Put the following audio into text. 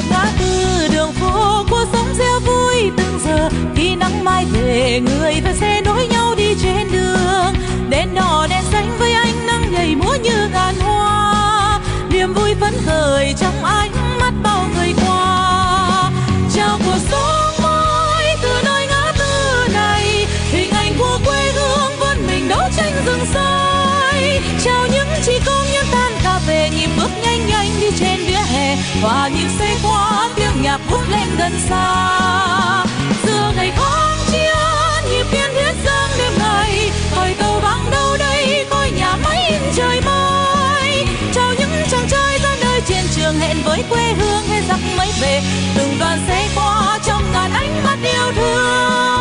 ngã tư đường phố, cuộc sống reo vui từng giờ. Khi nắng mai về, người và xe nối nhau đi trên đường. Đèn đỏ đèn xanh với ánh nắng nhảy múa như ngàn hoa, niềm vui phấn khởi trong ánh mắt bao người qua. Chào cuộc sống mới từ nơi ngã tư này, hình ảnh của quê hương vươn mình đấu tranh rừng soi. Chào những chị công nhân tan ca về, nhịp bước nhanh nhanh đi trên vỉa hè, hòa nhịp xe qua tiếng nhạc vút lên gần xa. Xưa ngày kháng chiến, nhịp tiên thiết giang đêm ngày, còi tàu vang đâu đây, khói nhà máy in trời mới. Chào những chàng trai ra đời trên trường, hẹn với quê hương hay giặc mới về, từng đoàn xe qua trong ngàn ánh mắt yêu thương.